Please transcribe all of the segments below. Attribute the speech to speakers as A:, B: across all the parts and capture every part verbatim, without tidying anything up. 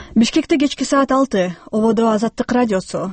A: Бишкекте кечки саат алты. Ободо Азаттык радиосу.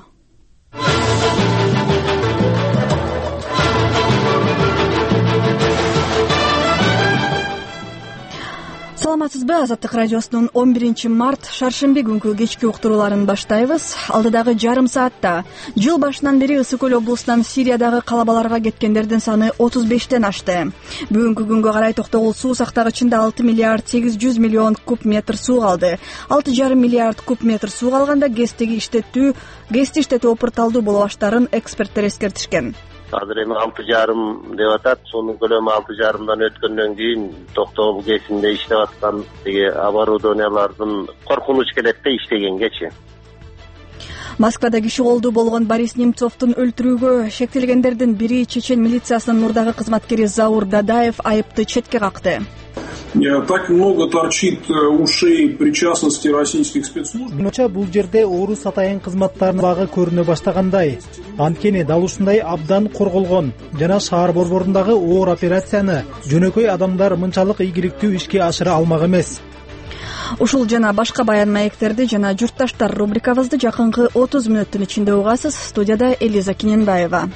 A: Саламатсызбы? Азаттык радиосунун он биринчи март шаршемби күнкү кечки уктурууларын баштайбыз. Алдыдагы жарым саатта жыл башынан бери Ысык Көл облусунан Сириядагы калабаларга кеткендердин саны отуз бештен ашты. Бүгүнкү күнгө карай Токтогул суу сактагычында алты миллиард сегиз жүз миллион куб метр суу калды. алты жарым миллиард куб метр суу калганда ГЭСтеги иштетүү, ГЭСти иштетүү опурталдуу боло баштаарын эксперттер эскертишкен.
B: Азыр эми алты жарым деп атат. Сонун көлөмү алты жарымдан өткөндөн кийин Токтогул ГЭСинде иштеп аткан тиги оборудованиялардын коркунуч келет да иштегенгечи.
A: Москвада киши колдуу болгон Борис Немцовдун өлтүрүүгө шектелгендердин бири чечен милициясынын мурдагы кызматкери Заур Дадаев айыпты четке какты.
C: Так много торчит ушей причастности российских спецслужб.
D: Менимче бул жерде орус атайын кызматтарынын багы көрүнө баштагандай. Анткени дал ушундай абдан корголгон жана шаар борборундагы оор операцияны жөнөкөй адамдар мынчалык ийгиликтүү ишке ашыра алмак эмес.
A: Ушул жана башка баян маектерди жана журтташтар рубрикабызды жакынкы отуз мүнөттүн ичинде угасыз. Студияда Элиза Киненбаева.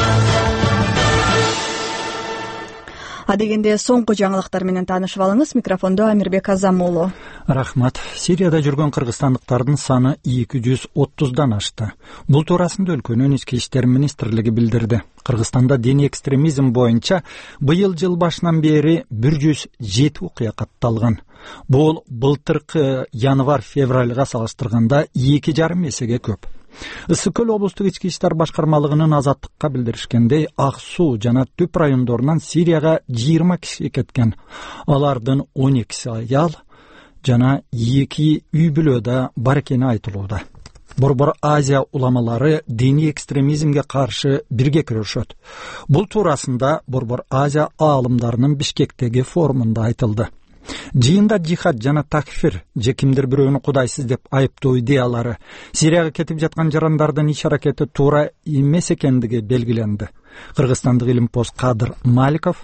A: Адегенде соңку жаңылыктар менен таанышып алыңыз. Микрофондо Амирбек Азамуулу.
E: Рахмат. Сирияда жүргөн кыргызстандыктардын саны эки жүз отуздан ашты. Бул туурасында өлкөнүн ички иштер министрлиги билдирди. Кыргызстанда диний экстремизм боюнча быйыл жыл башынан бери бир жүз жети окуя катталган. Бул былтыркы январь-февралга салыштырганда эки жарым эсеге көп. Ысык Көл облустук ички иштер башкармалыгынын Азаттыкка билдиришкендей, Ак Суу жана Түп райондорунан Сирияга жыйырма киши кеткен. Алардын он экиси аял жана эки үй бүлөдө бар экени айтылууда. Борбор Азия уламалары диний экстремизмге каршы бирге күрөшөт. Бул туурасында Борбор Азия аалымдарынын Бишкектеги форумунда айтылды. Жыйында жихад жана такфир, же кимдир бирөөнү кудайсыз деп айыптоо идеялары, Сирияга кетип жаткан жарандардын иш аракети туура эмес экендиги белгиленди. Кыргызстандык илимпоз Кадыр Маликов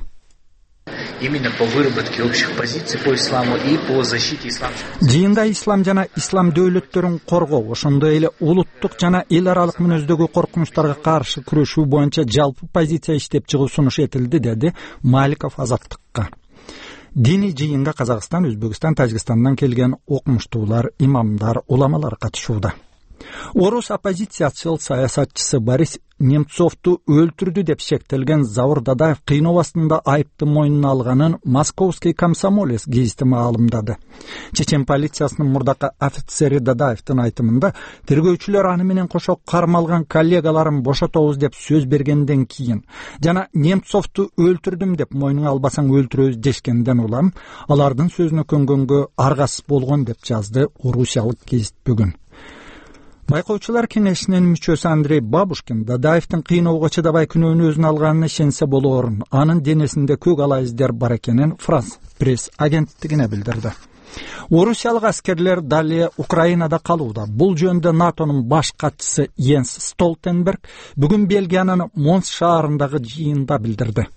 F: именно по выработке общих позиций по исламу и по защите исламских.
E: Жыйында ислам жана ислам дөөлөттөрүн коргоо, ошондой эле улуттук жана эл аралык мүнөздөгү коркунучтарга каршы күрөшүү боюнча жалпы позиция иштеп чыгуу сунуш этилди, деди Маликов Азаттыкка. Диний жыйынга Казакстан, Өзбекстан, Тажикстандан келген окумуштуулар, имамдар, уламалар катышууда. Орус оппозициячыл саясатчысы Борис Немцовду өлтүрдү деп шектелген Заур Дадаев кыйноо астында айыпты мойнуна алганын Московский комсомолец гезити маалымдады. Чечен полициясынын мурдакы офицери Дадаевдин айтымында тергөөчүлөр аны менен кошо кармалган коллегаларын бошотобуз деп сөз бергенден кийин жана Немцовду өлтүрдүм деп мойнуңа албасаң өлтүрөбүз дешкенден улам алардын сөзүнө көнгөнгө аргасыз болгон деп жазды орусиялык гезит бүгүн. Байкоочулар кеңешинин мүчөсү Андрей Бабушкин Дадаевдин кыйноого чыдабай күнөөнү өзүнө алганына ишенсе болоорун, анын денесинде көк ала издер бар экенин Франс пресс агенттигине билдирди. Орусиялык аскерлер дали Украинада калууда. Бул жөнүндө НАТОнун баш катчысы Йенс Столтенберг бүгүн Бельгиянын Монс шаарындагы жыйында билдирди.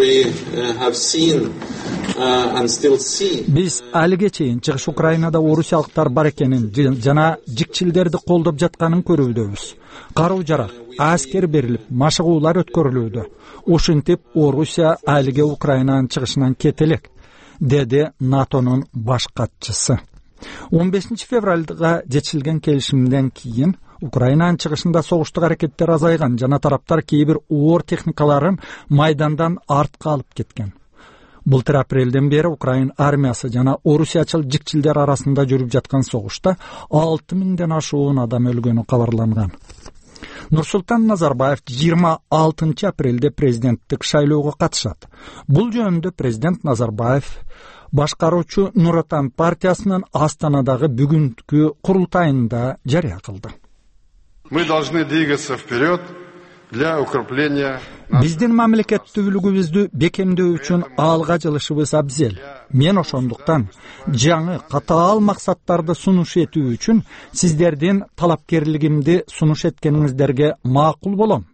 E: Биз алиге чейин чыгыш Украинада орусиялыктар бар экенин жана жикчилдерди колдоп жатканын көрүүдөбүз. Каруу жарак, аскер берилип, машыгуулар өткөрүлүүдө. Ошентип Орусия алиге Украинанын чыгышынан кете элек, деди НАТОнун баш катчысы. он бешинчи февралга жетишилген келишимден кийин Украинанын чыгышында согуштук аракеттер азайган жана тараптар кээ бир оор техникаларын майдандан артка алып кеткен. Былтыр апрелден бери Украин армиясы жана орусиячыл жикчилдер арасында жүрүп жаткан согушта алты миңден ашуун адам өлгөнү кабарланган. Нурсултан Назарбаев жыйырма алтынчы апрелде президенттик шайлоого катышат. Бул жөнүндө президент Назарбаев башкаруучу Нур Отан партиясынын Астанадагы бүгүнкү курултайында жарыя кылды.
G: Мы должны двигаться вперед для укрепления.
E: Биздин мамлекеттүүлүгүбүздү бекемдөө үчүн алга жылышыбыз абзел. Мен ошондуктан жаңы катаал максаттарды сунуш этүү үчүн сиздердин талапкерлигимди сунуш эткениңиздерге макул болом,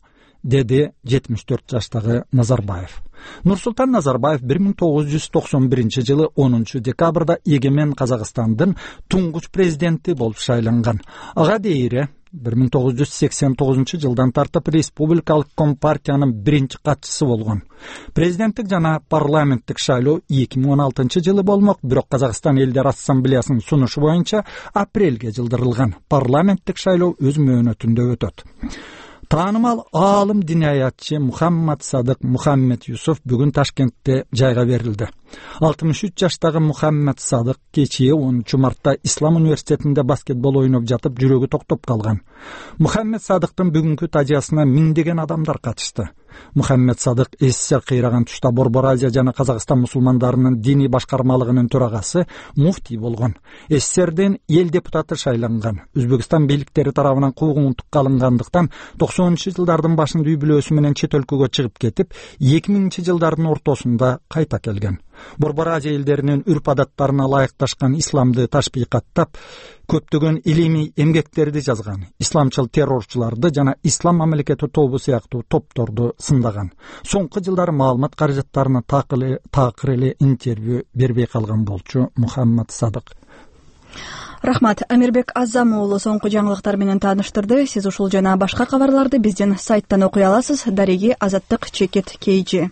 E: деди жетимиш төрт жаштагы Назарбаев. Нурсултан Назарбаев бир миң тогуз жүз токсон биринчи жылы онунчу декабрда эгемен Казакстандын туңгуч президенти болуп шайланган. Ага дейре бир миң тогуз жүз сексен тогузунчу жылдан тартып республикалык компартиянын биринчи катчысы болгон. Президенттик жана парламенттик шайлоо эки миң он алтынчы жылы болмок, бирок Казакстан элдер ассамблеясынын сунушу боюнча апрелге жылдырылган. Парламенттик шайлоо өз мөөнөтүндө өтөт. Таанымал аалым диниаятчы Мухаммад Садык Мухаммед Юсуф бүгүн Ташкентте жайга берилди. алтымыш үч жаштагы Мухаммед Садык кечээ онунчу мартта Ислам университетинде баскетбол ойноп жатып жүрөгү токтоп калган. Мухаммед Садыктын бүгүнкү тажыясына миңдеген адамдар катышты. Мухаммед Садык СССР кыйраган тушта Борбор Азия жана Казакстан мусулмандарынын диний башкармалыгынын төрагасы, муфтий болгон. СССРден эл депутаты шайланган. Өзбекстан бийликтери тарабынан куугунтукка алынгандыктан токсонунчу жылдардын башында үй бүлөсү менен чет өлкөгө чыгып кетип, эки миңинчи жылдардын ортосунда кайта келген. Борбор Азия элдеринин үрп-адаттарына ылайыкташкан исламды ташбийкаттап, көптөгөн илимий эмгектерди жазган, исламчыл террорчуларды жана ислам мамлекети тобу сыяктуу топторду сындаган. Соңку жылдары маалымат каражаттарына такыр эле интервью бербей калган болчу Мухаммад Садык.
A: Рахмат. Амирбек Азам уулу соңку жаңылыктар менен тааныштырды. Сиз ушул жана башка кабарларды биздин сайттан окуй аласыз. Дареги Азаттык чекет кейжи.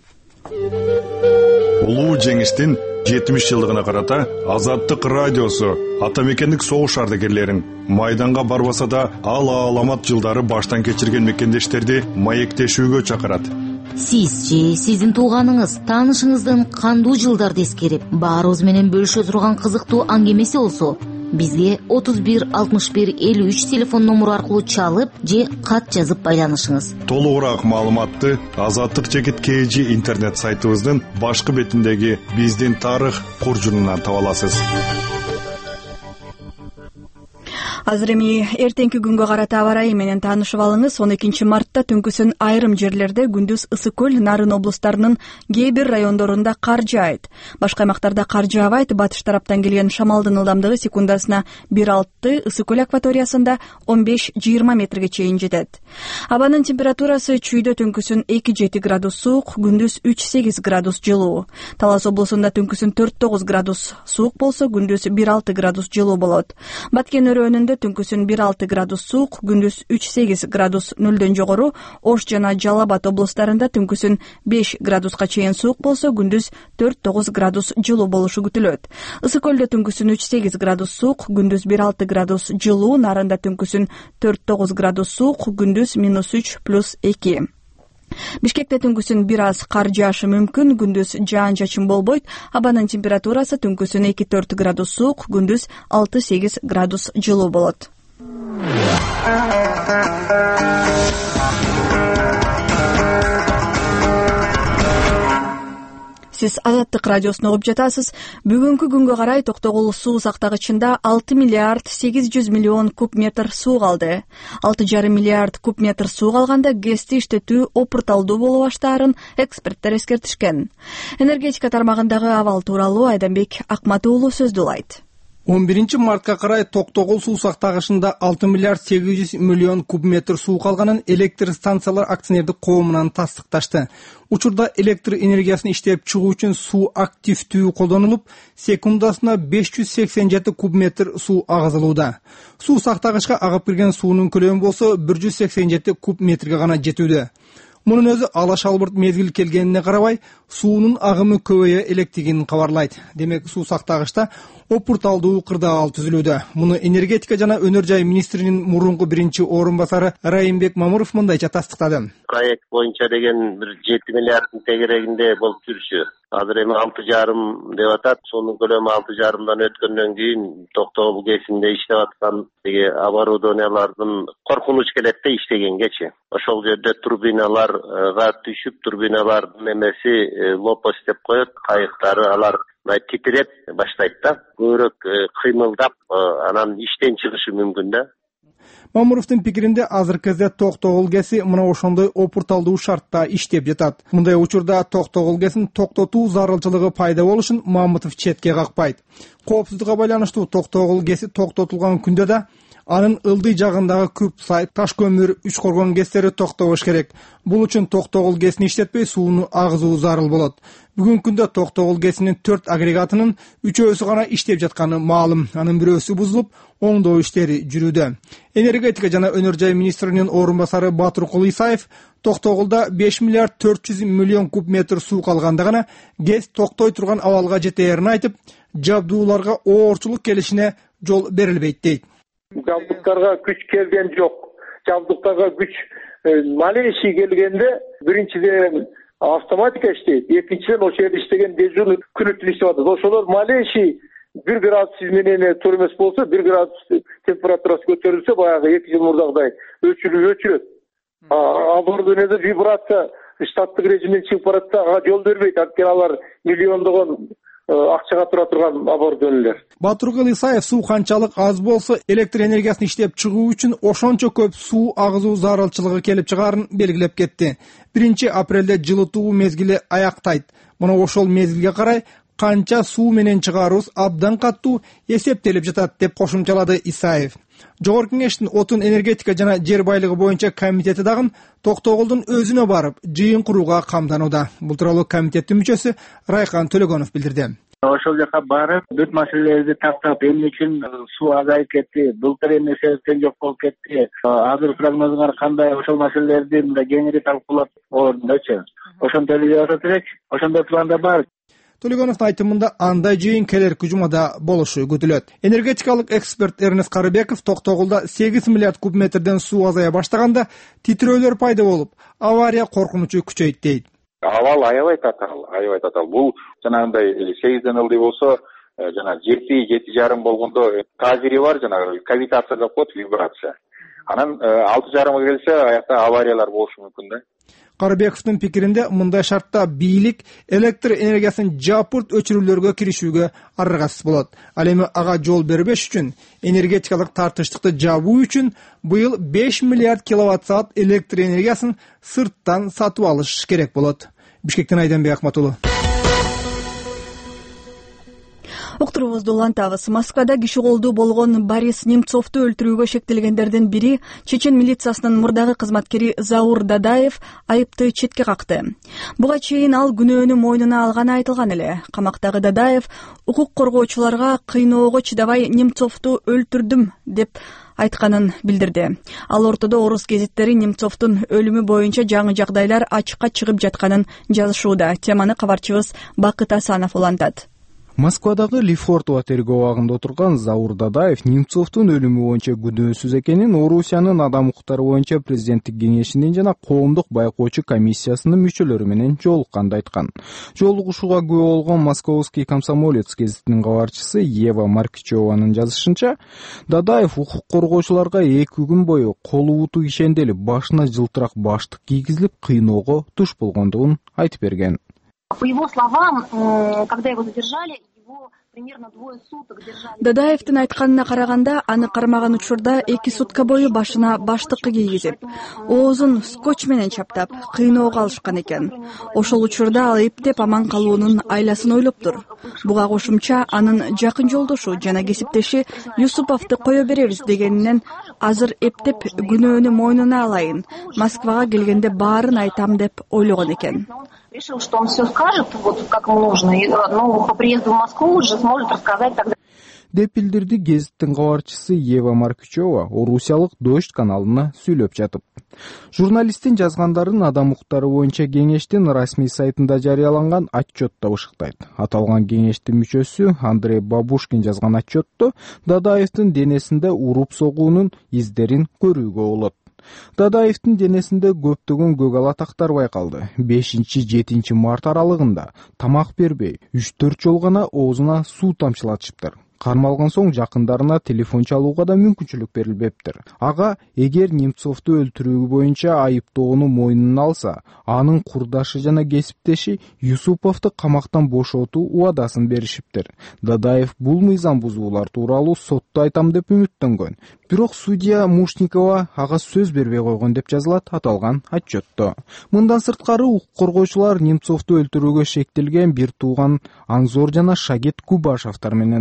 H: Улуу жеңиштин жетимиш жылдыгына карата Азаттык радиосу атамекендик согуш ардагерлерин майданга барбаса да ал аламат жылдары баштан кечирген мекендештерди маектешүүгө чакырат.
I: Сиз же сиздин тууганыңыз, таанышыңыздын кандуу жылдарды эскерип, баарыбыз менен бөлүшө турган кызыктуу аңгемеси болсо, бизге отуз бир алтымыш бир элүү үч телефон номуру аркылуу чалып же кат жазып байланышыңыз.
H: Толугураак маалыматты Азаттык чекит кейжи интернет сайтыбыздын башкы бетиндеги биздин тарых куржунунан таба аласыз.
A: Азыр эми эртеңки күнгө карата аба ырайы менен таанышып алыңыз. он экинчи мартта түнкүсүн айрым жерлерде, күндүз Ысык көл, Нарын облустарынын кээ бир райондорунда кар жаайт. Башка аймактарда кар жаабайт. Батыш тараптан келген шамалдын ылдамдыгы секундасына бир алты, Ысык көл акваториясында он беш жыйырма метрге чейин жетет. Абанын температурасы чүйдө түнкүсүн эки жети градус суук, күндүз үч сегиз градус жылуу. Талас облусунда түнкүсүн төрт тогуз градус суук болсо, күндүз бир алты градус жылуу болот. Баткен өрөөнүндө түнкүсүн бир алты градус суук, күндүз үч сегиз градус нөлдөн жогору. Ош жана Жалал Абад облустарында түнкүсүн беш градуска чейин суук болсо, күндүз төрт тогуз градус жылуу болушу күтүлөт. Ысык көлдө түнкүсүн үч сегиз градус суук, күндүз бир алты градус жылуу. Нарында түнкүсүн төрт тогуз градус суук, күндүз минус үч плюс эки. Бишкекте түнкүсүн бир аз кар жаашы мүмкүн, күндүз жаан чачын болбойт. Абанын температурасы түнкүсүн эки төрт градус суук, күндүз алты сегиз градус жылуу болот. Сиз Азаттык радиосун угуп жатасыз. Бүгүнкү күнгө карай Токтогул суу сактагычында алты миллиард сегиз жүз миллион куб метр суу калды. алты жарым миллиард куб метр суу калганда гэсти иштетүү опурталдуу боло баштаарын эксперттер эскертишкен. Энергетика тармагындагы абал тууралуу Айданбек Акмат уулу сөздүлайт.
J: он биринчи мартка карай Токтогул суу сактагычында алты миллиард сегиз жүз миллион куб метр суу калганын электр станциялар акционердик коомунан тастыкташты. Учурда электр энергиясын иштеп чыгуу үчүн суу активдүү колдонулуп, секундасына беш жүз сексен жети куб метр суу агызылууда. Суу сактагычка агып кирген суунун көлөмү болсо бир жүз сексен жети куб метрге гана жетүүдө. Мунун өзү ала шалбырт мезгил келгенине карабай, суунун агымы көбөйө электигин кабарлайт. Демек, суу сактагычта опурталдуу кырдаал түзүлүүдө. Муну энергетика жана өнөр жай министринин мурунку биринчи орун басары Райымбек Мамуров мындайча тастыктады.
B: Проект боюнча деген бир жети миллиарддын тегерегинде болуп жүрүшү. Азыр эми алты жарым деп атат. Сонун көлөмү алты жарымдан өткөндөн кийин Токтогул ГЭСинде иштеп аткан деги оборудованиялардын коркунуч келет да иштегенгечи. Ошол жерде турбиналарга түшүп, турбиналардын эмеси лопас деп коет, кайыктары алар титиреп баштайт да, көбүрөөк кыймылдап анан иштен чыгышы мүмкүн да.
J: Мамуровдун пикиринде азыркы кезде Токтогул ГЭСи мына ошондой опурталдуу шартта иштеп жатат. Мындай учурда Токтогул ГЭСин токтотуу зарылчылыгы пайда болушун Мамутов четке какпайт. Коопсуздукка байланыштуу Токтогул ГЭСи токтотулган күндө да анын ылдый жагындагы күп сай, таш көмүр, үч коргон гэстери токтобош керек. Бул үчүн токтогул гэсин иштетпей сууну агызуу зарыл болот. Бүгүнкү күндө токтогул гэсинин төрт агрегатынын үчөөсү гана иштеп жатканы маалым. Анын бирөөсү бузулуп, оңдоо иштери жүрүүдө. Энергетика жана өнөр жай министринин орун басары Батыркул Исаев Токтогулда беш миллиард төрт жүз миллион куб метр суу калганда гана гэс токтой турган абалга жетээрин айтып, жабдууларга оорчулук келишине жол берилбейт дейт.
K: Жабдыктарга күч келген жок. Жабдыктарга күч малейший келгенде биринчиден автоматика иштейт, экинчиден ошол жерде иштеген дежурный күнү түнү иштеп атат. Ошолор малейший бир градус изменение тур эмес болсо, бир градус температурасы көтөрүлсө, баягы эки жыл мурдагыдай өчүрүп өчүрөт. А бордоне вибрация штаттык режимден чыгып баратса, ага жол бербейт. Анткени алар миллиондогон акчага тура турган абордөнлөр.
J: Батыркул Исаев суу канчалык аз болсо, электр энергиясын иштеп чыгуу үчүн ошончо көп суу агызуу зарылчылыгы келип чыгаарын белгилеп кетти. биринчи апрелде жылытуу мезгили аяктайт. Мына ошол мезгилге карай канча суу менен чыгарыбыз абдан каттуу эсептелип жатат деп кошумчалады Исаев. Жогорку кеңештин отун, энергетика жана жер байлыгы боюнча комитети дагы Токтогулдун өзүнө барып, жыйын курууга камданууда. Бул тууралуу комитеттин мүчөсү Райкан Төлөгөнов билдирди.
L: Ошол жака барып, бүт маселелерди тактап, эмне үчүн суу азайып кетти, былтыр эмне себептен жок болуп кетти, азыр прогнозуңар кандай, ошол маселелерди мындай кеңири талкуулап ордучу. Ошондой эле жатат элек, ошондой планда бар.
J: Төлөгөновдун айтымында андай жыйын келерки жумада болушу күтүлөт. Энергетикалык эксперт Эрнест Карыбеков Токтогулда сегиз миллиард куб метрден суу азая баштаганда титирөөлөр пайда болуп, авария коркунучу күчөйт дейт.
M: Абал аябай татаал, аябай татаал. Бул жанагындай сегизден ылдый болсо, жана жети, жети жарым болгондо тазири бар, жанагы кавитация деп коет, вибрация. Анан алты жарымга келсе, аякта авариялар болушу мүмкүн да.
J: Карыбековдун пикиринде мындай шартта бийлик электр энергиясын жапырт өчүрүүлөргө киришүүгө аргасыз болот. Ал эми ага жол бербеш үчүн энергетикалык тартыштыкты жабуу үчүн быйыл беш миллиард киловатт саат электр энергиясын сырттан сатып алыш керек болот. Бишкектен Айданбек Акматулу.
A: Уктуруубузду улантабыз. Москвада киши колдуу болгон Борис Немцовду өлтүрүүгө шектелгендердин бири чечен милициясынын мурдагы кызматкери Заур Дадаев айыпты четке какты. Буга чейин ал күнөөнү мойнуна алганы айтылган эле. Камактагы Дадаев укук коргоочуларга кыйноого чыдабай Немцовду өлтүрдүм деп айтканын билдирди. Ал ортодо орус гезиттери Немцовдун өлүмү боюнча жаңы жагдайлар ачыкка чыгып жатканын жазышууда. Теманы кабарчыбыз Бакыт Асанов улантат.
N: Москвадагы Лефортово тергөө абагында отурган Заур Дадаев Немцовдун өлүмү боюнча күнөөсүз экенин Орусиянын адам укуктары боюнча президенттик кеңешинин жана коомдук байкоочу комиссиясынын мүчөлөрү менен жолукканда айткан. Жолугушууга күбө болгон Московский комсомолец гезитинин кабарчысы Ева Маркичеванын жазышынча, Дадаев укук коргоочуларга эки күн бою колу буту кишенделип, башына жылтырак баштык кийгизилип, кыйноого туш болгондугун айтып берген.
O: По его словам, когда его задержали, его примерно двое суток держали.
A: Дадаевдин айтканына караганда, аны кармаган учурда эки сутка бою башына баштык кийгизип, оозун скотч менен чаптап, кыйноого алышкан экен. Ошол учурда ал эптеп аман калуунун айласын ойлоптур. Буга кошумча анын жакын жолдошу жана кесиптеши Юсуповду кое беребиз дегенинен азыр эптеп күнөөнү мойнуна алайын, Москвага келгенде баарын айтам деп ойлогон экен.
O: Решил, что он все скажет, вот как ему нужно, и, ну, по приезду в Москву уже сможет рассказать тогда.
N: Деп билдирди гезиттин кабарчысы Ева Маркичева Орусиялык Дождь каналына сүйлөп жатып. Журналисттин жазгандарын адам укуктары боюнча кеңештин расмий сайтында жарыяланган отчетто бышыктайт. Аталган кеңештин мүчөсү Андрей Бабушкин жазган отчетто Дадаевдин денесинде уруп согуунун издерин көрүүгө болот. Дадаевдин денесинде көптөгөн көгал атактар байкалды. бешинчи-жетинчи март аралыгында тамак бербей, үч төрт жолу гана оозуна суу тамчылатышыптыр. Кармалган соң жакындарына телефон чалууга да мүмкүнчүлүк берилбептир. Ага эгер Немцовду өлтүрүү боюнча айыптоону мойнуна алса, анын курдашы жана кесиптеши Юсуповду камактан бошотуу убадасын беришиптир. Дадаев бул мыйзам бузуулар тууралуу сотто айтам деп үмүттөнгөн. Бирок судья Мушникова ага сөз бербей койгон деп жазылат аталган отчетто. Мындан сырткары укук коргоочулар Немцовду өлтүрүүгө шектелген бир тууган Аңзор жана Шагет Кубашевтар менен да жолук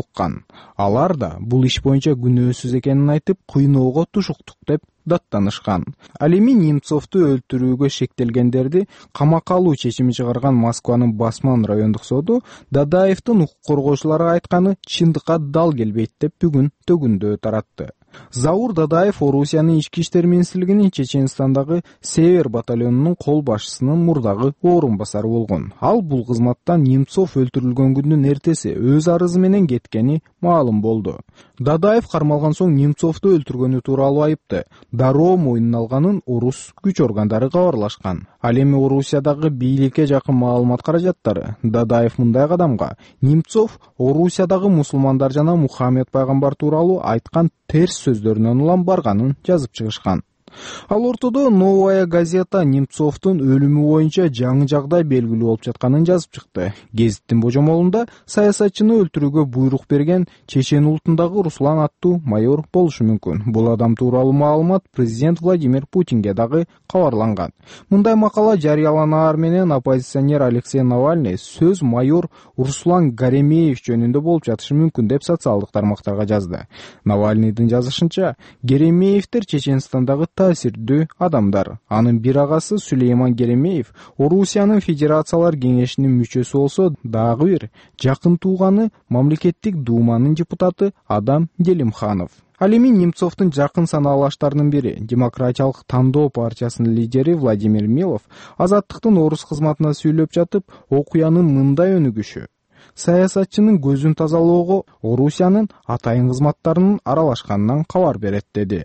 N: уккан. Алар да бул иш боюнча күнөөсүз экенин айтып, кыйноого тушуктук деп даттанышкан. Ал эми Немцовду өлтүрүүгө шектелгендерди камакка алуу чечими чыгарган Москванын Басман райондук соду Дадаевдин укук коргоочулары айтканы чындыкка дал келбейт деп бүгүн төгүндөө таратты. Заур Дадаев Орусиянын ички иштер министрлигинин Чеченстандагы Север батальонунун кол башчысынын мурдагы орун басары болгон. Ал бул кызматтан Немцов өлтүрүлгөн күндүн эртеси өз арызы менен кеткени маалым болду. Дадаев кармалган соң Немцовду өлтүргөнү тууралуу айыпты дароо мойнуна алганын орус күч органдары кабарлашкан. Ал эми Орусиядагы бийликке жакын маалымат каражаттары Дадаев мындай кадамга Немцов Орусиядагы мусулмандар жана Мухаммед пайгамбар тууралуу айткан терс сөздөрүнөн улам барганын жазып чыгышкан. Ал ортодо Новая газета Немцовдун өлүмү боюнча жаңы жагдай белгилүү болуп жатканын жазып чыкты. Гезиттин божомолунда саясатчыны өлтүрүүгө буйрук берген Чечен улутундагы Руслан аттуу майор болушу мүмкүн. Бул адам тууралуу маалымат президент Владимир Путинге дагы кабарланган. Мындай макала жарыяланаар менен оппозиционер Алексей Навальный сөз майор Руслан Гаремеев жөнүндө болуп жатышы мүмкүн деп социалдык тармактарга жазды. Навальныйдын жазышынча, Геремеевдер Чеченстандагы таасирдүү адамдар. Анын бир агасы Сулейман Геремеев Орусиянын Федерациялар кеңешинин мүчөсү болсо, дагы бир жакын тууганы мамлекеттик думанын депутаты Адам Делимханов. Ал эми Немцовдун жакын санаалаштарынын бири, Демократиялык тандоо партиясынын лидери Владимир Милов Азаттыктын орус кызматына сүйлөп жатып, окуянын мындай өнүгүшү саясатчынын көзүн тазалоого Орусиянын атайын кызматтарынын аралашканынан кабар берет деди.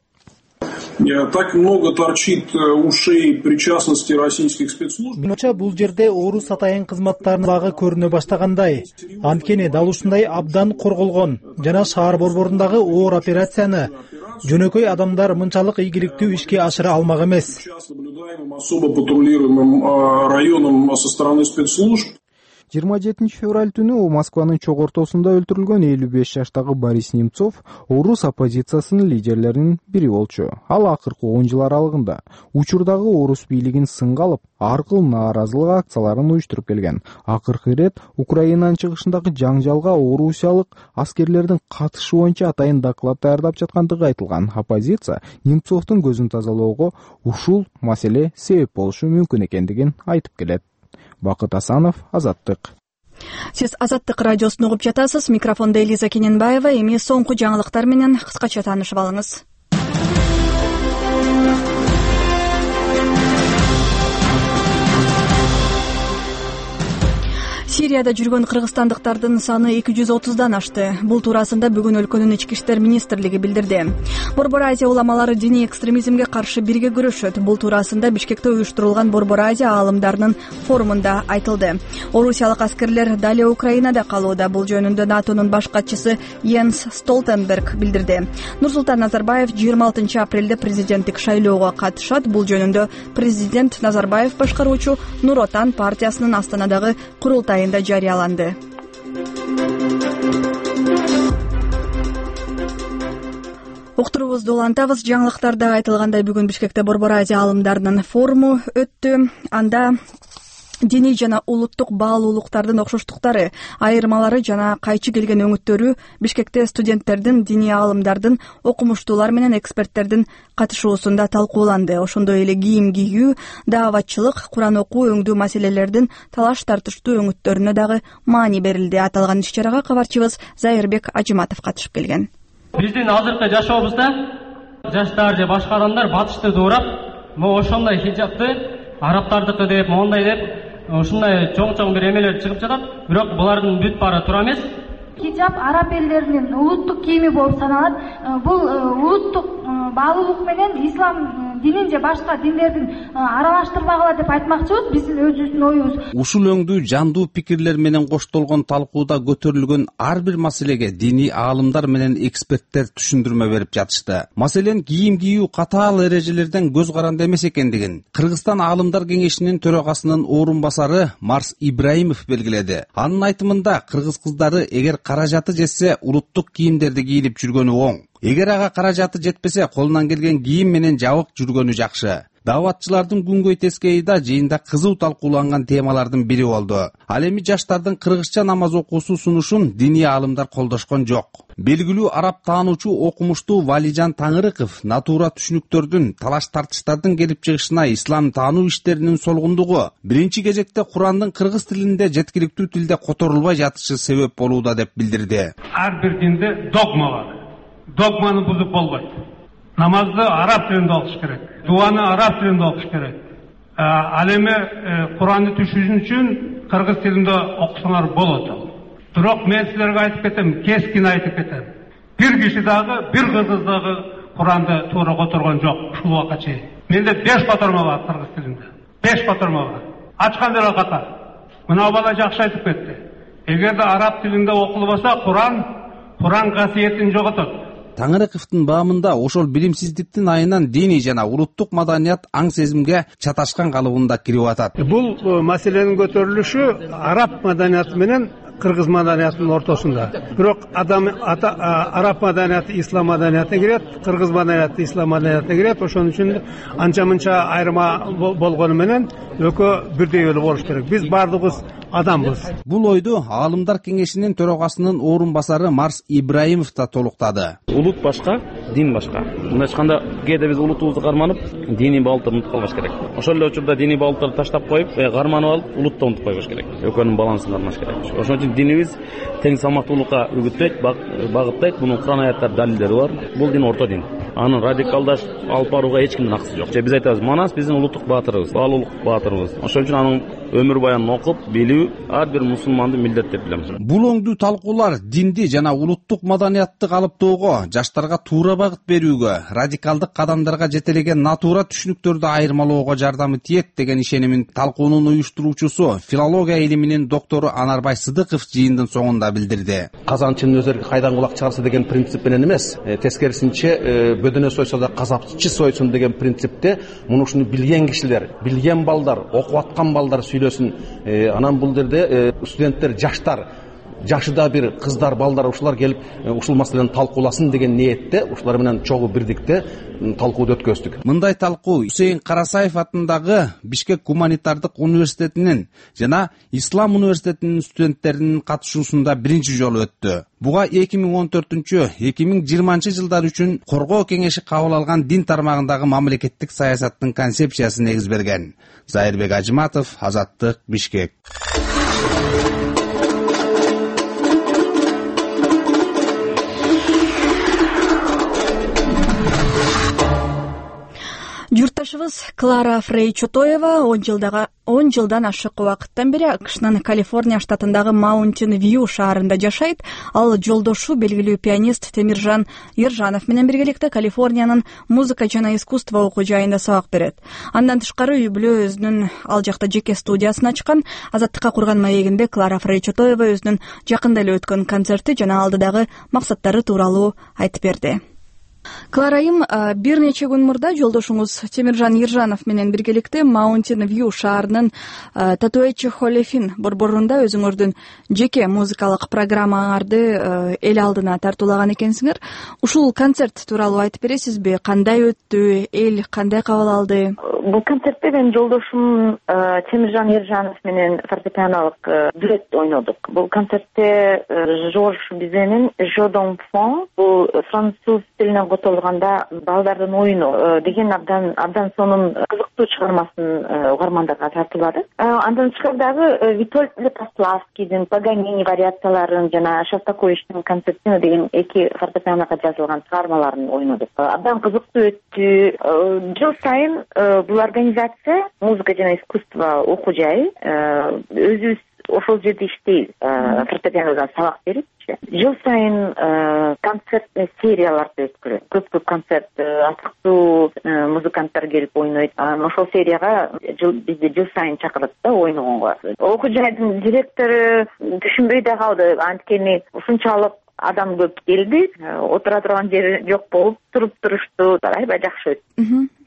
C: Так много торчит ушей причастности российских спецслужб.
D: Менимче бул жерде орус атайын кызматтарынын багы көрүнө баштагандай. Анткени дал ушундай абдан корголгон жана шаар борборундагы оор операцияны жөнөкөй адамдар мынчалык ийгиликтүү ишке ашыра алмак эмес.
C: Особо патрулируемым районом со стороны спецслужб.
N: жыйырма жетинчи февраль түнү Москванын чок ортосунда өлтүрүлгөн элүү беш жаштагы Борис Немцов орус оппозициясынын лидерлеринин бири болчу. Ал акыркы он жыл аралыгында учурдагы орус бийлигин сынга алып, ар кыл нааразылык акцияларын уюштуруп келген. Акыркы ирет Украинанын чыгышындагы жаңжалга орусиялык аскерлердин катышы боюнча атайын доклад даярдап жаткандыгы айтылган. Оппозиция Немцовдун көзүн тазалоого ушул маселе себеп болушу мүмкүн экендигин айтып келет. Бакыт Асанов, Азаттык.
A: Сиз Азаттык радиосун угуп жатасыз. Микрофондо Элиза Кененбаева. Эми соңку жаңылыктар менен кыскача таанышып алыңыз. Сирияда жүргөн кыргызстандыктардын саны эки жүз отуздан ашты. Бул туурасында бүгүн өлкөнүн ички иштер министрлиги билдирди. Борбор Азия уламалары диний экстремизмге каршы бирге күрөшөт. Бул туурасында Бишкекте уюштурулган Борбор Азия аалымдарынын форумунда айтылды. Орусиялык аскерлер дале Украинада калууда. Бул жөнүндө НАТОнун баш катчысы Йенс Столтенберг билдирди. Нурсултан Назарбаев жыйырма алтынчы апрелде президенттик шайлоого катышат. Бул жөнүндө президент Назарбаев башкаруучу Нур Отан партиясынын Астанадагы курултайы жарыяланды. Уктурубузду улантабыз. Жаңылыктарда айтылгандай, бүгүн Бишкекте Борбор Азия аалымдарынын форуму өттү. Анда диний жана улуттук баалуулуктардын окшоштуктары, айырмалары жана кайчы келген өңүттөрү Бишкекте студенттердин, диний аалымдардын, окумуштуулар менен эксперттердин катышуусунда талкууланды. Ошондой эле кийим кийүү, дааватчылык, Куран окуу, өңдүү маселелердин талаш тартыштуу өңүттөрүнө дагы маани берилди. Аталган иш-чарага кабарчыбыз Зайырбек Ажыматов катышып келген.
P: Биздин азыркы жашообузда жаштар же башка адамдар батышты дуурап, могу ошондой хиджабты арабтардыкы деп, моундай деп ушундай чоң-чоң бир эмелер чыгып жатат. Бирок булардын бүт баары туура эмес.
Q: Хиджаб араб элдеринин улуттук кийими болуп саналат. Бул улуттук баалуулук менен ислам динин же башка диндердин аралаштырбагыла деп айтмакчыбыз. Биздин өзүбүздүн оюбуз.
R: Ушул өңдүү жандуу пикирлер менен коштолгон талкууда көтөрүлгөн ар бир маселеге диний аалымдар менен эксперттер түшүндүрмө берип жатышты. Маселен, кийим кийүү катаал эрежелерден көз каранды эмес экендигин Кыргызстан аалымдар кеңешинин төрагасынын орун басары Марс Ибраимов белгиледи. Анын айтымында, кыргыз кыздары эгер каражаты жетсе, улуттук кийимдерди кийип жүргөнү оң. Эгер ага каражаты жетпесе, колунан келген кийим менен жабык жүргөнү жакшы. Дааватчылардын күнгөй тескейи да жыйында кызуу талкууланган темалардын бири болду. Ал эми жаштардын кыргызча намаз окуусу сунушун диний аалымдар колдошкон жок. Белгилүү араб таануучу окумуштуу Валижан Таңырыков натура түшүнүктөрдүн, талаш тартыштардын келип чыгышына ислам таануу иштеринин солгундугу биринчи кезекте Курандын кыргыз тилинде жеткиликтүү тилде которулбай жатышы себеп болууда деп билдирди.
S: Ар бир динде догма бар. Догманы бузуп болбойт. Намазды араб тилинде окуш керек. Дуаны араб тилинде окуш керек. Ал эми Куранды түшүнүш үчүн кыргыз тилинде окусаңар болот. Бирок мен силерге айтып кетем, кескин айтып кетем. Бир киши дагы, бир кыргыз дагы Куранды туура которгон жок ушул убакка чейин. Менде беш которма бар кыргыз тилинде. беш которма бар. Ачкан деле ката. Мына бала жакшы айтып кетти. Эгерде араб тилинде окулбаса, Куран, Куран касиетин жоготот.
R: Таңырыковдун баамында ошол билимсиздиктин айынан диний жана улуттук маданият аң сезимге чаташкан калыбында кирип атат.
S: Бул маселенин көтөрүлүшү араб маданияты менен кыргыз маданиятынын ортосунда. Бирок адам араб маданияты ислам маданиятына кирет, кыргыз маданияты ислам маданиятына кирет. Ошон үчүн анча-мынча айырма болгону менен экөө бирдей эле болуш керек. Биз баардыгыбыз адамбыз.
R: Бул ойду Аалымдар кеңешинин төрагасынын орун басары Марс Ибраимов да толуктады.
T: Улут башка, дин башка. Мындай айтканда, кээде биз улутубузду карманып, диний баалыктарды унутуп калбаш керек. Ошол эле учурда диний баалыктарды таштап коюп, карманып алып, улутты унутуп койбош керек. Экөөнүн балансын кармаш керек. Ошон үчүн динибиз тең салмактуулукка үгүттөйт, багыттайт. Мунун Куран аяттар далилдери бар. Бул дин орто дин. Анын радикалдаш алып барууга эч кимдин акысы жок. Биз айтабыз, Манас биздин улуттук баатырыбыз, баалуулук баатырыбыз. Ошон үчүн анын өмүр баянын окуп, билүү ар бир мусулмандын милдети деп билем.
R: Бул оңдуу талкуулар динди жана улуттук маданиятты калыптоого, жаштарга туура багыт берүүгө, радикалдык кадамдарга жетелеген натура түшүнүктөрдү айырмалоого жардамы тиет деген ишенимин талкуунун уюштуруучусу, филология илиминин доктору Анарбай Сыдыков жыйындын соңунда билдирди.
U: Казанчынын өзү кайдан кулак чыгарса деген принцип менен эмес, тескерисинче бөдөнө сойсо да казапчы сойсун деген принципте муну ушуну билген кишилер, билген балдар, окуп аткан балдар сүйлөсүн. Анан бул жерде студенттер, жаштар, жашыда бир кыздар, балдар ушулар келип ушул маселени талкууласын деген ниетте ушулар менен чогуу бирдикте талкууду өткөздүк.
R: Мындай талкуу Усейн Карасаев атындагы Бишкек гуманитардык университетинин жана Ислам университетинин студенттеринин катышуусунда биринчи жолу өттү. Буга эки миң он төртүнчү — эки миң жыйырманчы жылдар үчүн Коргоо кеңеши кабыл алган дин тармагындагы мамлекеттик саясаттын концепциясы негиз берген. Зайырбек Ажыматов, Азаттык, Бишкек.
A: Журтташыбыз Клара Фрей Чотоева он жылдага он жылдан ашык убакыттан бери АКШнын Калифорния штатындагы Маунтин Вью шаарында жашайт. Ал жолдошу белгилүү пианист Темиржан Ержанов менен биргеликте Калифорниянын музыка жана искусство окуу жайында сабак берет. Андан тышкары үй бүлө өзүнүн ал жакта жеке студиясын ачкан. Азаттыкка курган маегинде Клара Фрей Чотоева өзүнүн жакында эле өткөн концерти жана алдыдагы максаттары тууралуу айтып берди. Кларайым, бир нече күн мурда жолдошуңуз Темиржан Ержанов менен биргеликте Маунтин Вью шаарынын Татуэчи Холефин борборунда өзүңөрдүн жеке музыкалык программаңарды эл алдына тартуулаган экенсиңер. Ушул концерт тууралуу айтып бересизби? Кандай өттү? Эл кандай кабыл алды?
V: Бул концертте мен жолдошум Темиржан Ержанов менен фортепианолук дуэт ойнодук. Бул концертте Жорж Бизенин «Je d'enfant» бул француз тилинен котолганда балдардын оюну деген абдан абдан сонун кызыктуу чыгармасын угармандарга тартуулады. Андан тышкары дагы Витольд Лепославскийдин Паганини вариацияларын жана Шостаковичтин концертина деген эки фортепианога жазылган чыгармаларын ойнодук. Абдан кызыктуу өттү. Жыл сайын бул организация музыка жана искусство окуу жайы өзүбүз ошол жерде иштейбиз, фортепианодан сабак берип. Жыл сайын концерт серияларды өткөрөт. Көп-көп концерт, атыктуу музыканттар келип ойнойт. Ошол серияга бизди жыл сайын чакырат да ойногонго. Окуу жайдын директору түшүнбөй да калды. Анткени ушунчалык адам көп келди, отура турган жери жок болуп, туруп турушту. Аябай жакшы өттү.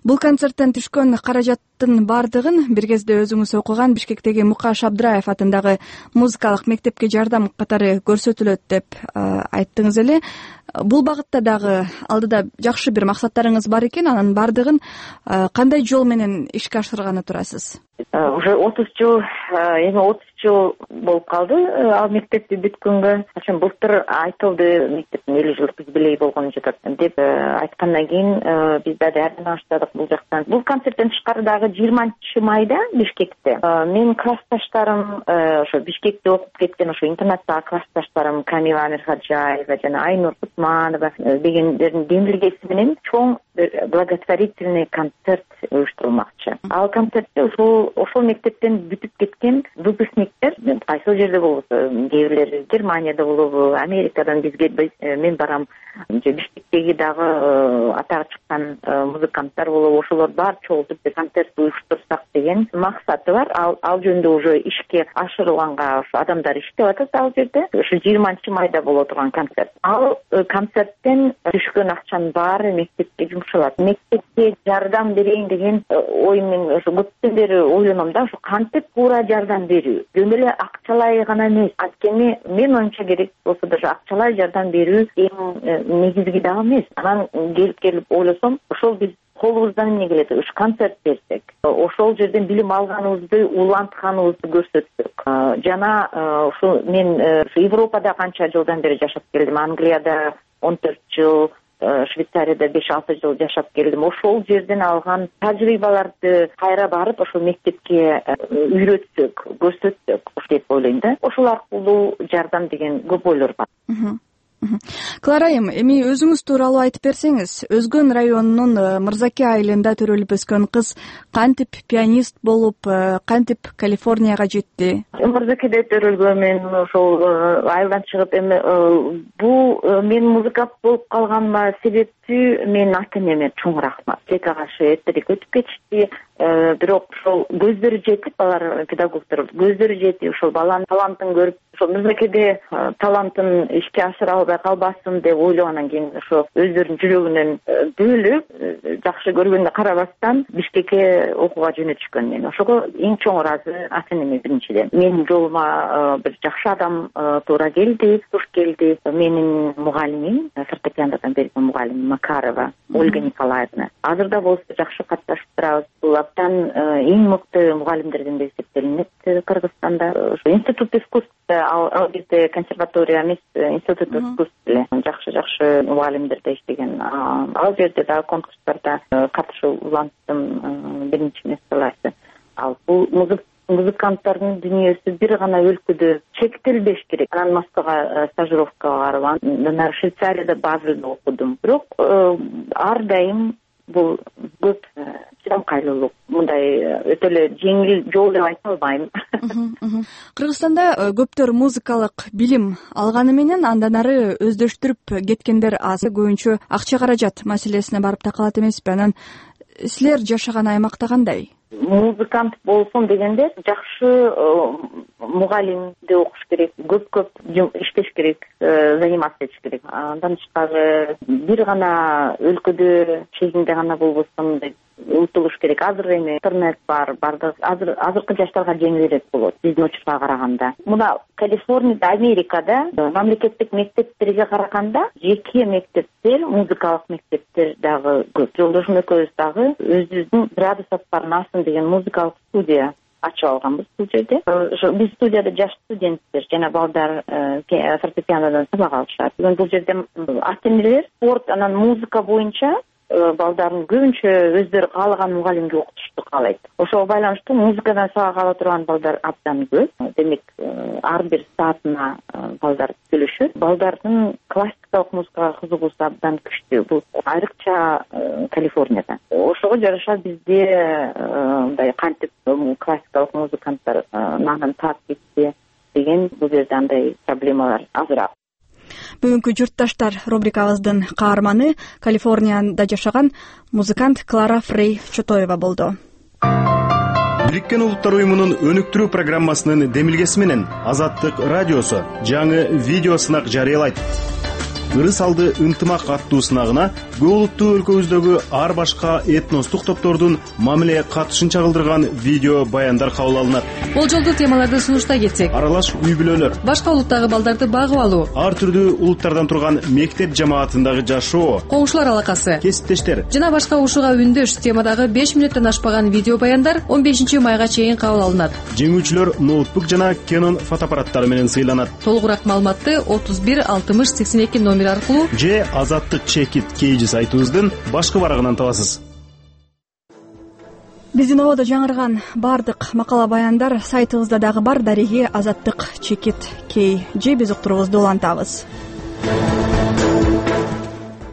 A: Бул концерттен түшкөн каражаттын бардыгын бир кезде өзүңүз окуган Бишкектеги Мукаш Абдыраев атындагы музыкалык мектепке жардам катары көрсөтүлөт деп айттыңыз эле. Бул багытта дагы алдыда жакшы бир максаттарыңыз бар экен, анын бардыгын кандай жол менен ишке ашырганы турасыз?
V: Уже отуз жыл, эми отуз жыл болуп калды ал мектепти бүткөнгө. Ошон былтыр айтылды, мектептин элүү жылдык юбилей болгону жатат деп айткандан кийин биз да даярдана баштадык бул жактан. Бул концерттен тышкары дагы жыйырманчы майда Бишкекте менин классташтарым, ошо Бишкекте окуп кеткен ошо интернаттагы классташтарым Камила Амирхаджаева жана Айнур Кутманова дегендердин демилгеси менен чоң благотворительный концерт уюштурулмакчы. Ал концертте ошол ошол мектептен бүтүп кеткен выпускниктер кайсыл жерде болобу, кээ бирлери Германияда болобу, Америкадан бизге мен барам, Бишкектеги дагы атагы чыккан музыканттар болобу, ошолор баары чогултуп концерт уюштурсак деген максаты бар. Ал ал жөнүндө уже ишке ашырылганга ошо адамдар иштеп атат ал жерде. Ошо жыйырманчы майда боло турган концерт. Ал концерттен түшкөн акчанын баары мектепке жумшалат. Мектепке жардам берейин деген ой мен ошо көптөн бери ойлоном да, ошо кантип туура жардам берүү. Жөн эле акчалай гана эмес. Анткени мен оюмча керек болсо да акчалай жардам берүү эң негизги дагы эмес. Анан келип келип ойлосом, ошол биз колубуздан эмне келет? Уш концерт берсек, ошол жерден билим алганыбызды, улантканыбызды көрсөтсөк. Жана ушул мен Европада канча жылдан бери жашап келдим. Англияда он төрт жыл, Швейцарияда беш алты жыл жашап келдим. Ошол жерден алган тажрыйбаларды кайра барып ошол мектепке үйрөтсөк, көрсөтсөк деп ойлойм да. Ошол аркылуу жардам деген көп ойлор бар.
A: Клара айым, эми өзүңүз тууралуу айтып берсеңиз, Өзгөн районунун Мырзаке айылында төрөлүп өскөн кыз кантип пианист болуп, кантип Калифорнияга жетти?
V: Мырзакеде төрөлгөн мен ошол айылдан чыгып, эми бул мен музыкант болуп калганыма себепчи менин ата энеме чоң рахмат. Тек агашы эртерээк өтүп кетишти, бирок ошол көздөрү жетип, алар педагогдор көздөрү жетип, ошол баланын талантын көрүп, ошол Мырзакеде талантын ишке ашыра албай калбасын деп ойлогандан кийин ошо өздөрүнүн жүрөгүнөн бөлүп, жакшы көргөнүнө карабастан Бишкекке окууга жөнөтүшкөн. Мен ошого эң чоң ыраазы ата энеме биринчиден. Менин жолума бир жакшы адам туура келди, туш келди. Менин мугалимим, фортепианодан берген мугалимим Макарова Ольга Николаевна. Азырда болсо жакшы катташып турабыз. Бул абдан эң мыкты мугалимдерден бери эсептелинет Кыргызстанда. Ошо институт искусств, ал бизде консерватория эмес, институт искусств эле. Жакшы-жакшы мугалимдерде иштеген. Ал жерде дагы конкурстарда катышып уланттым, биринчи место аласы. Ал бул музыканттардын дүйнөсү бир гана өлкөдө чектелбеш керек. Анан Москвага стажировкага барып, анан Швейцарияда Базелде окудум. Бирок ар дайым бул көп чыдамкайлуулук, мындай өтө эле жеңил жол деп айта албайм.
A: Кыргызстанда көптөр музыкалык билим алганы менен андан ары өздөштүрүп кеткендер аз. Көбүнчө акча каражат маселесине барып такалат эмеспи? Анан силер жашаган аймакта кандай?
V: Музыкант болсом дегенде жакшы мугалимде окуш керек, көп-көп иштеш керек, заниматься этиш керек. Андан тышкары бир гана өлкөдө чегинде гана болбостон утулуш керек. Азыр эми интернет бар, бардык азыр азыркы жаштарга жеңилирээк болот биздин учурга караганда. Мына Калифорнияда, Америкада мамлекеттик мектептерге караганда жеке мектептер, музыкалык мектептер дагы көп. Жолдошум экөөбүз дагы өзүбүздүн градусов Парнасын деген музыкалык студия ачып алганбыз бул жерде. Ошо биз студияда жаш студенттер жана балдар фортепианодон сабак алышат. Бул жерде ата энелер спорт анан музыка боюнча балдарын көбүнчө өздөрү каалаган мугалимге окутушту каалайт. Ошого байланыштуу музыкадан сабак ала турган балдар абдан көп. Демек, ар бир саатына балдар төлөшөт. Балдардын классикалык музыкага кызыгуусу абдан күчтүү. Бул айрыкча Калифорнияда. Ошого жараша бизде мындай кантип классикалык музыканттар нанын таап кетти деген бул жерде андай проблемалар азыраак.
A: Бүгүнкү журтташтар рубрикабыздын каарманы Калифорнияда жашаган музыкант Клара Фрей Чотоева болду.
F: Бириккен Улуттар уюмунун өнүктүрүү программасынын демилгеси менен Азаттык радиосу жаңы видео сынак жарыялайт. ырыс алды ынтымак аттуу сынагына көп улуттуу өлкөбүздөгү ар башка этностук топтордун мамиле катышын чагылдырган видео баяндар кабыл алынат.
E: Болжолдуу темаларды сунуштай кетсек:
F: аралаш үй бүлөлөр,
E: башка улуттагы балдарды багып алуу,
F: ар түрдүү улуттардан турган мектеп жамаатындагы жашоо,
E: коңшулар алакасы,
F: кесиптештер
E: жана башка ушуга үндөш темадагы беш мүнөттөн ашпаган видео баяндар он бешинчи майга чейин кабыл алынат.
F: Жеңүүчүлөр ноутбук жана Canon фотоаппараттары менен сыйланат.
E: Толугураак маалыматты отуз бир алтымыш сексен эки номер аркылуу
F: же азаттык чекит кейжи сайтыбыздын башкы барагынан табасыз.
A: Биздин ободо жаңырган бардык макала баяндар сайтыбызда дагы бар. Дареги азаттык чекит кей же биз уктуруубузду улантабыз.